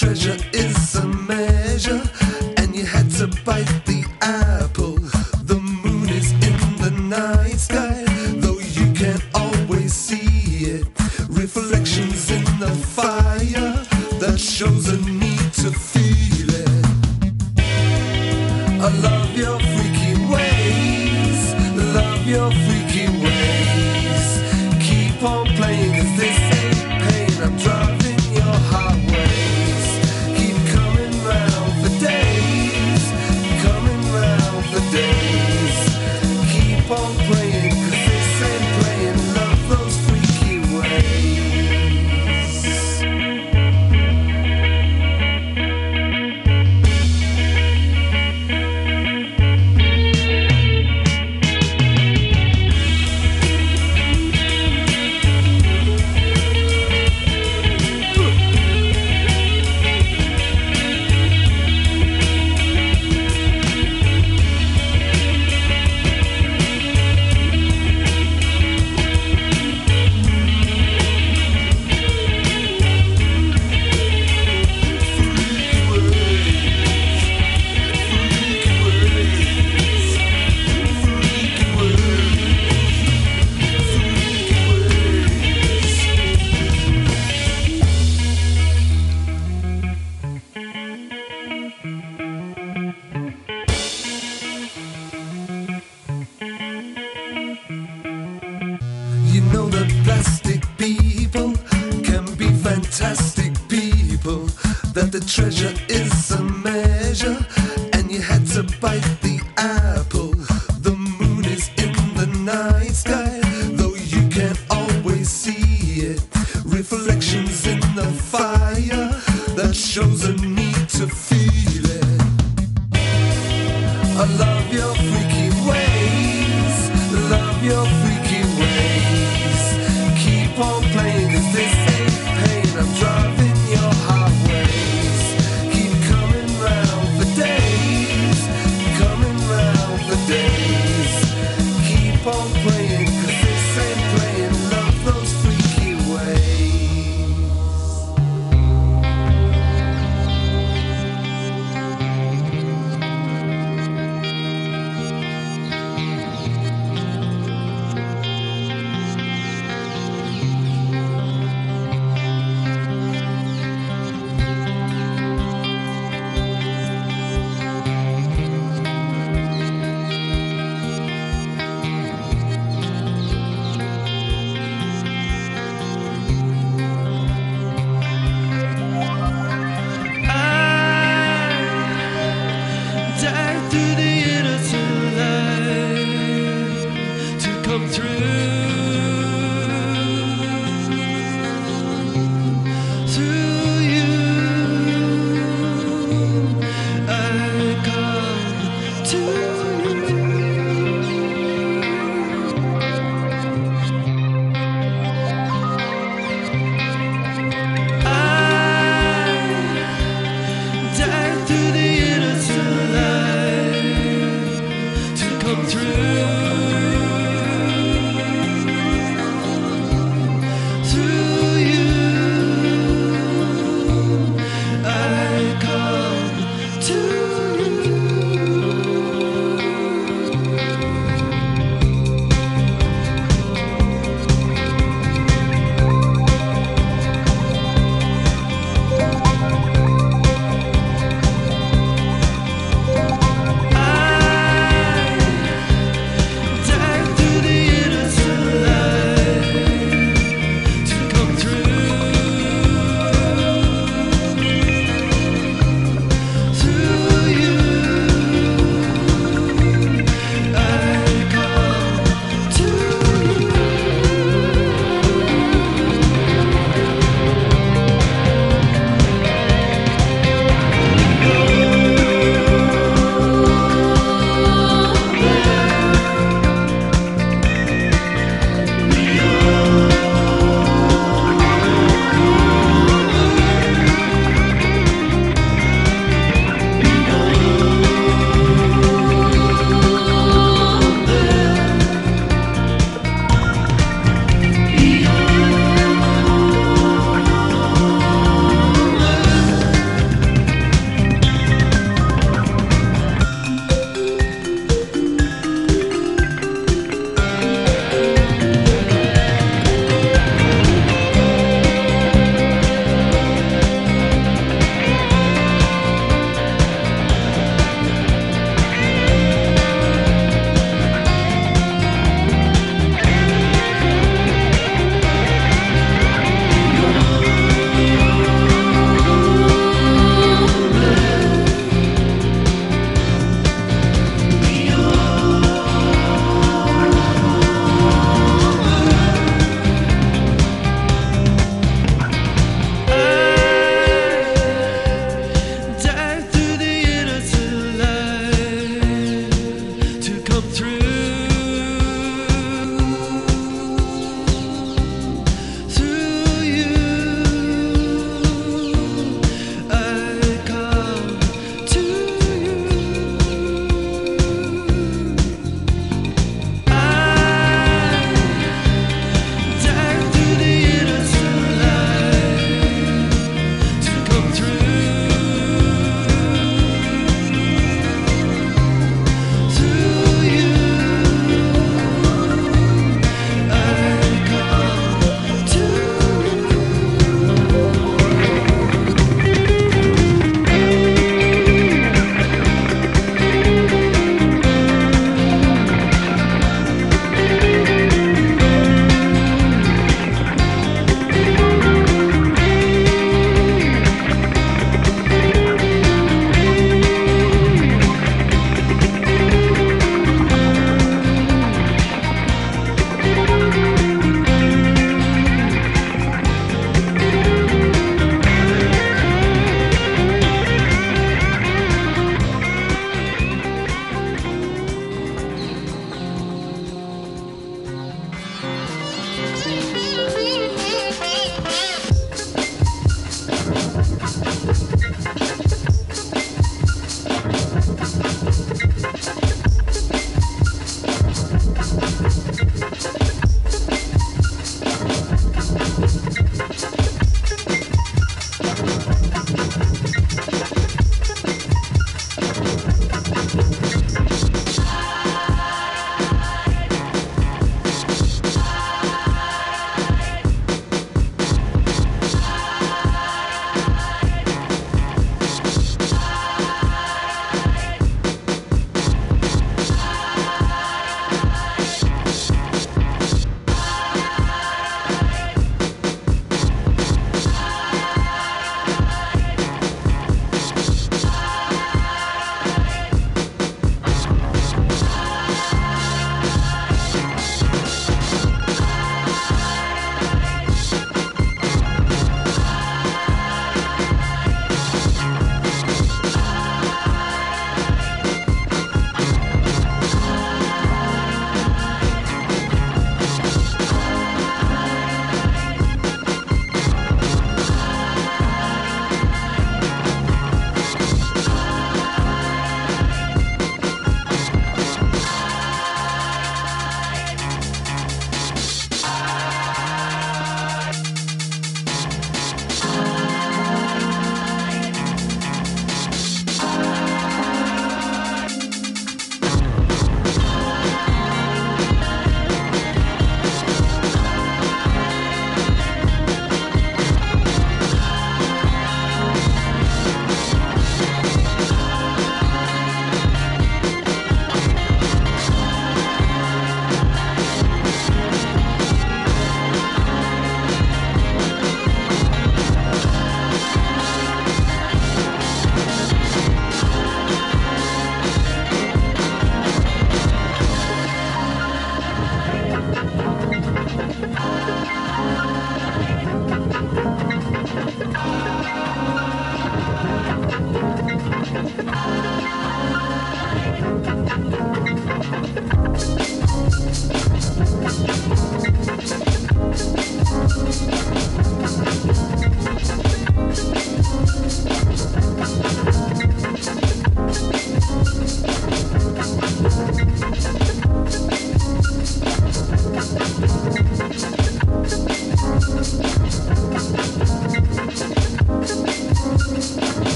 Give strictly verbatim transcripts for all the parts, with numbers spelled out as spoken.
treasure is a measure, and you had to bite the apple. The moon is in the night sky, though you can't always see it. Reflections in the fire that shows a need to feel it. I love your freaky ways, love your freaky ways. Keep on playing, 'cause this ain't pain. I'm driving your highways. Keep coming round for days, coming round for days. Keep on playing, 'cause this ain't playing. Love those freaky ways. You know that plastic people can be fantastic people, that the treasure is a measure, and you had to bite the apple. The moon is in the night sky, though you can't always see it. Reflections in the fire that shows a need to feel it. I love your freaky ways, love your freaky ways. Keep on playing, 'cause this ain't pain. I'm driving your highways. Keep coming round for days, coming round for days. Keep on playing, 'cause this ain't playing. Love those freaky ways.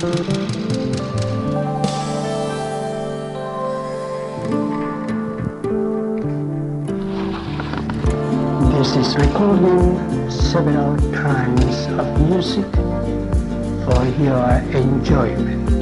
This is recording several kinds of music for your enjoyment.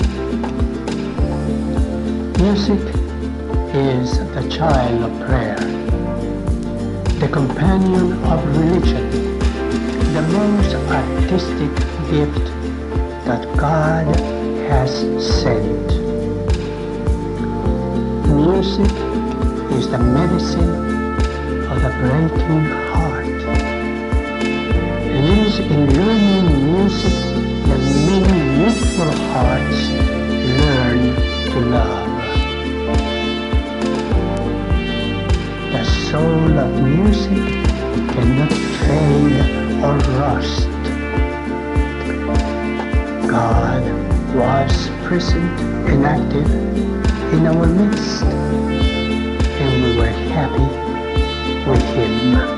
Music is the child of prayer, the companion of religion, the most artistic gift that God has sent. Music is the medicine of the breaking heart. It is in learning music that many youthful hearts learn to love. The soul of music cannot fade or rust. God was present and active in our midst, and we were happy with him.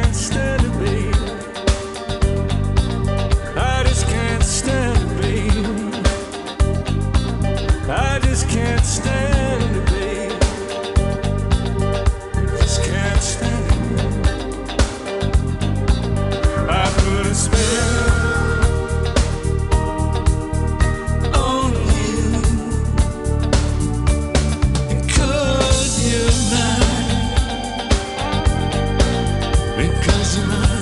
can't stand it, baby. I just can't stand it, baby. I just can't stand it, baby. Just can't stand it. I put a spell on you, 'cause you're mine, because you're mine.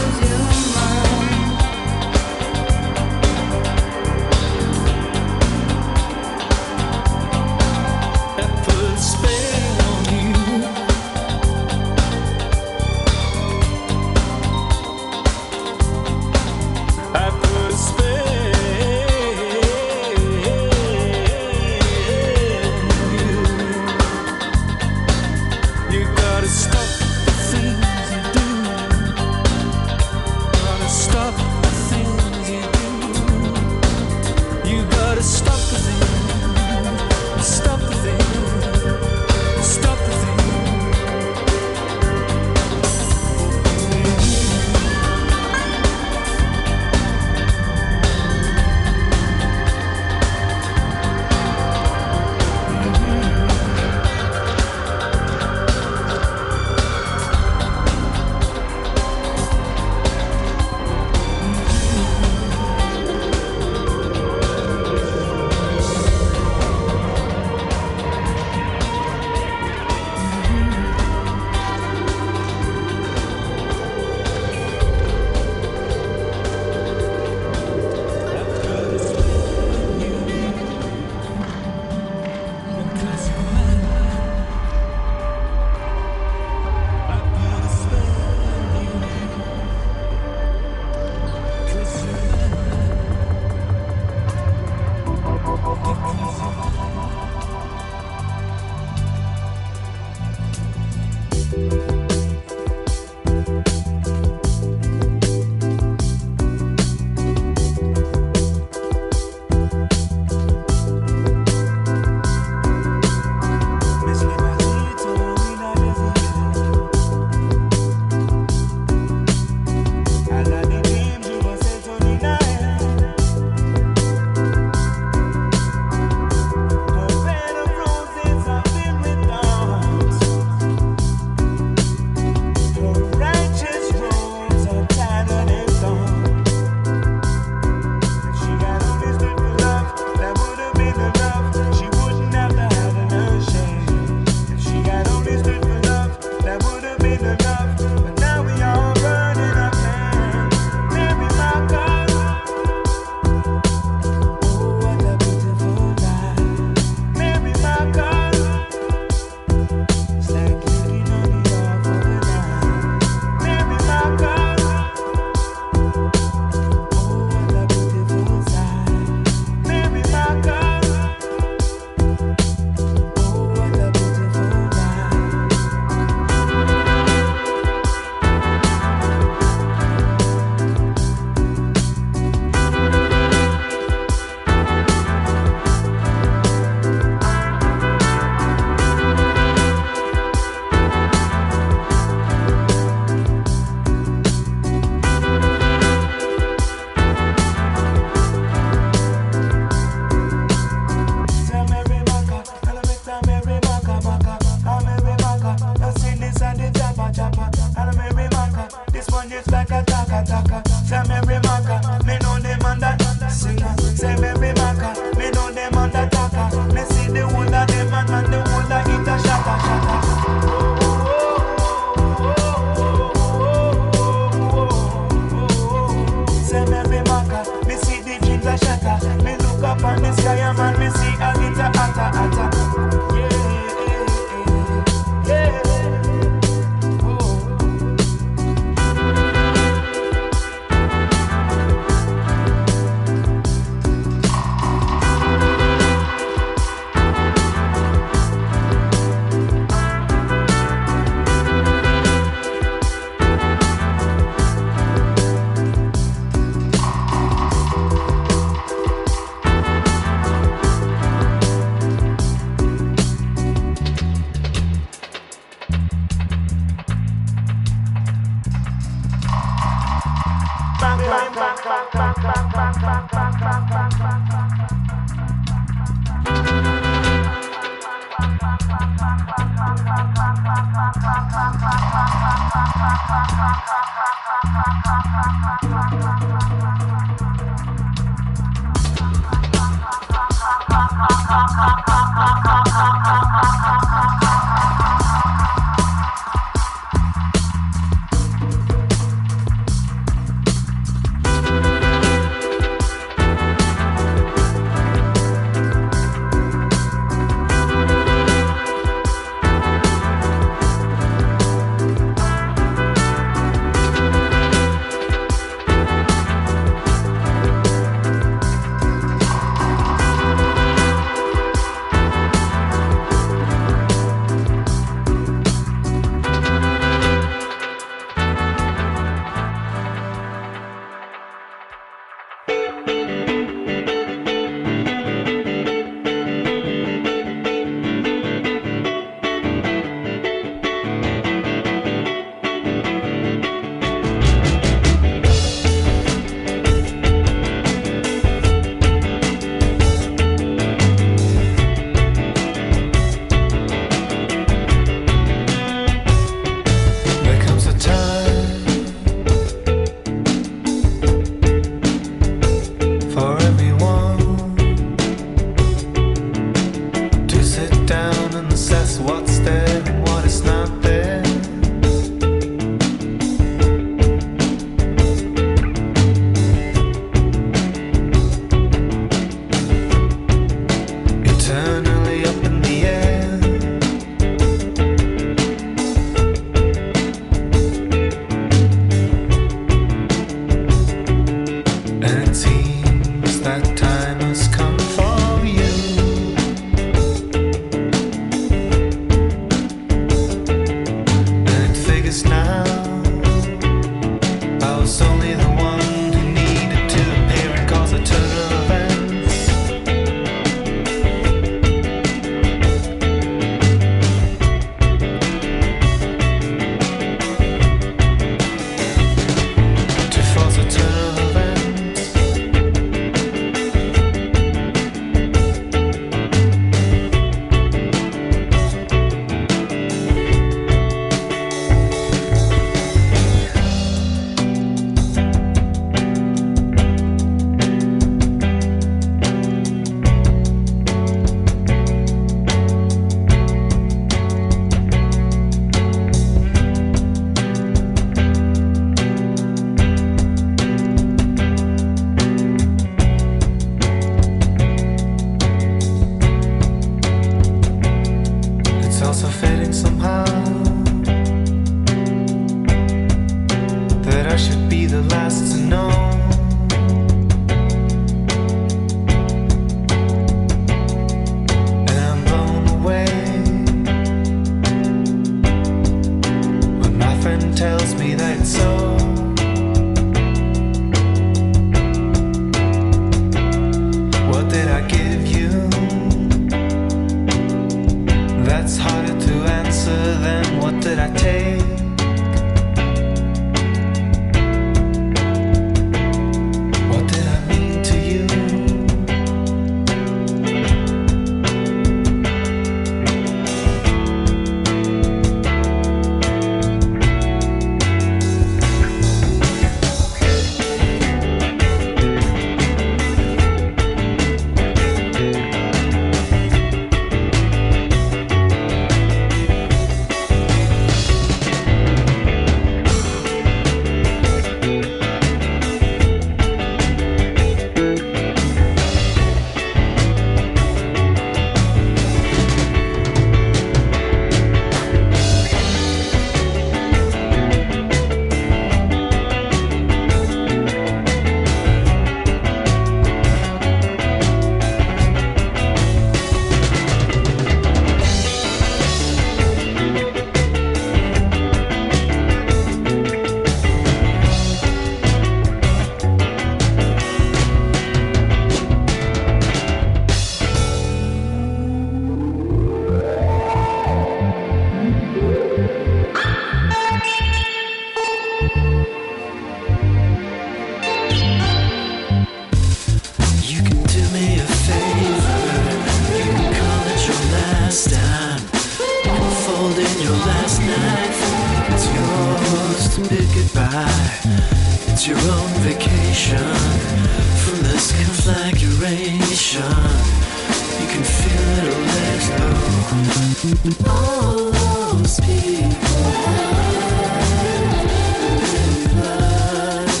your own vacation from this conflagration. You can feel it or let it go. But all those people have blood.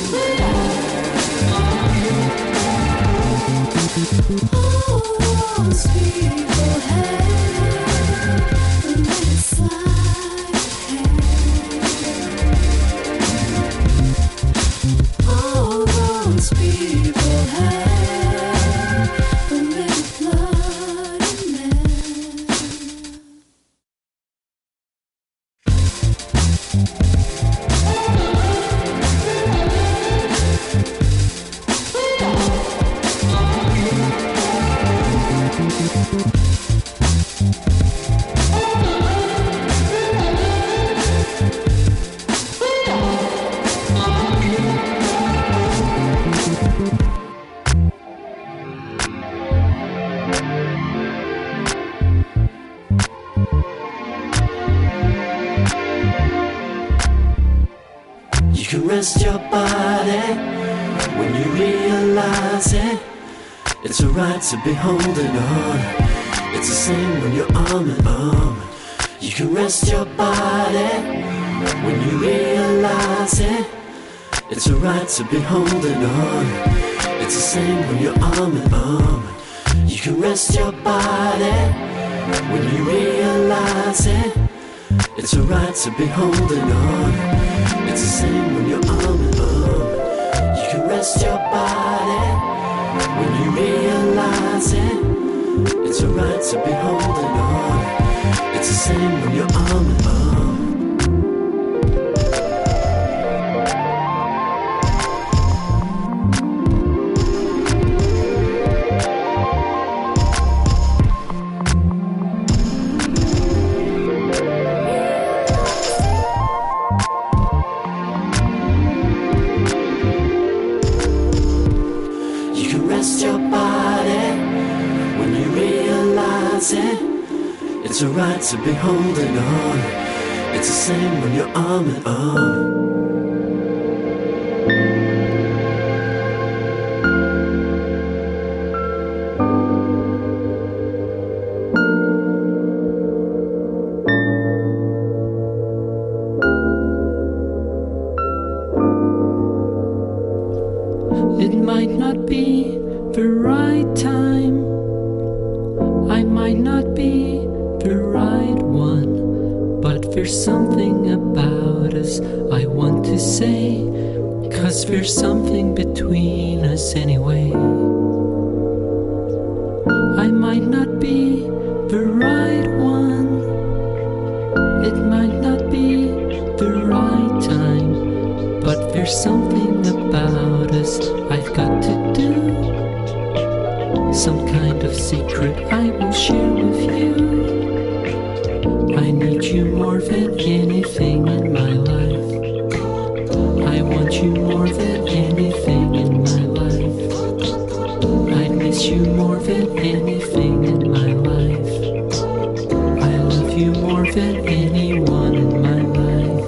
All those people have a little side of hair. All those people have a little blood in them. You can rest your body when you realize it. It's alright to be holding on. It's the same when you're arm in arm. You can rest your body when you realize it. It's alright to be holding on. It's the same when you're arm in arm. You can rest your body when you realize it. It's alright to be holding on. It's the same when you're arm in arm. You can rest your body when you realize it. It's alright to be holding on. It's the same when you're arm in arm. Rest your body when you realize it. It's alright to be holding on. It's the same when you're arm in arm. It might not be the right time. I might not be the right one, but there's something about us I want to say, 'cause there's something between us anyway. I might not be the right one. It might not be the right time, but there's something about us I've got to do. Some kind of secret I will share with you. I need you more than anything in my life. I want you more than anything in my life. I miss you more than anything in my life. I love you more than anyone in my life.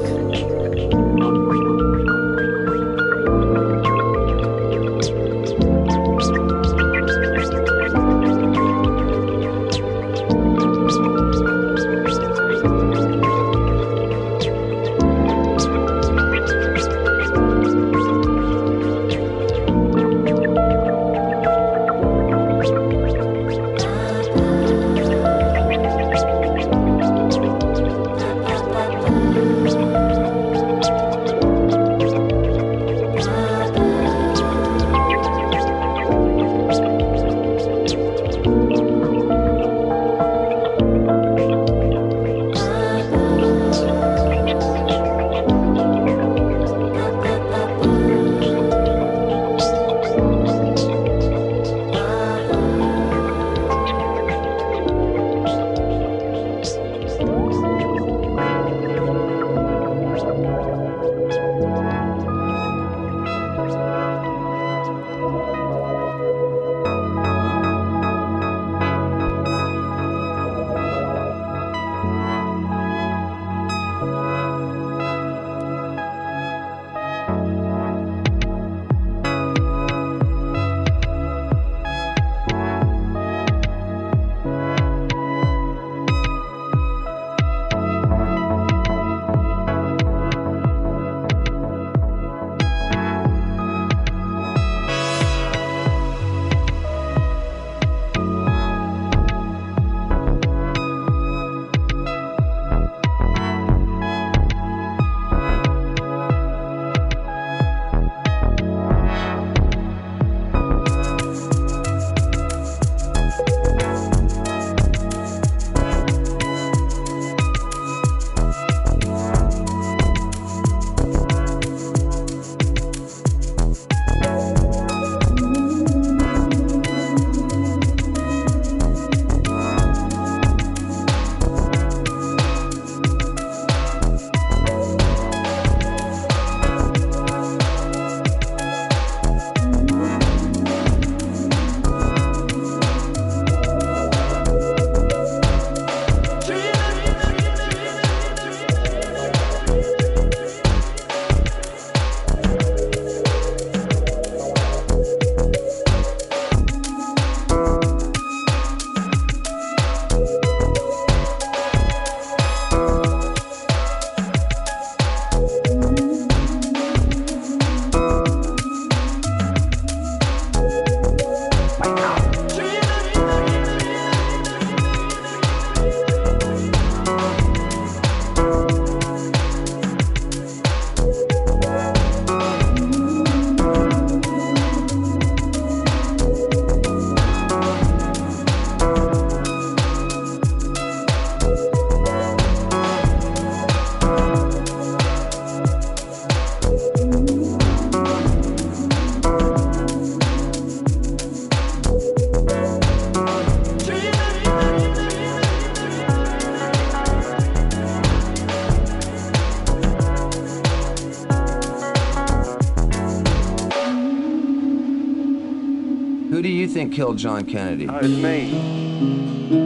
Who do you think killed John Kennedy? Oh, it's me.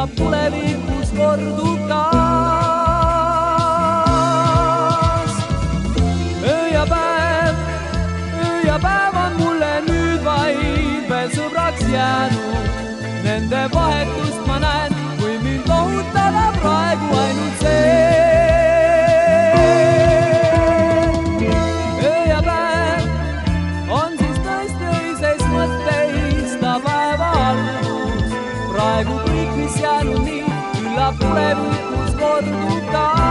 küllap tulevikus kordub taas. Öö ja päev, öö ja päev on mulle nüüd vaid veel sõbraks jäänud. Nende vahetust ma näen, kui mind lohutada praegu ainult see. Öö ja päev on siis tõesti öises mõtteis ta päeva algus. Praegu kõik, mis jäänud nii, küllap tulevikus kordub taas.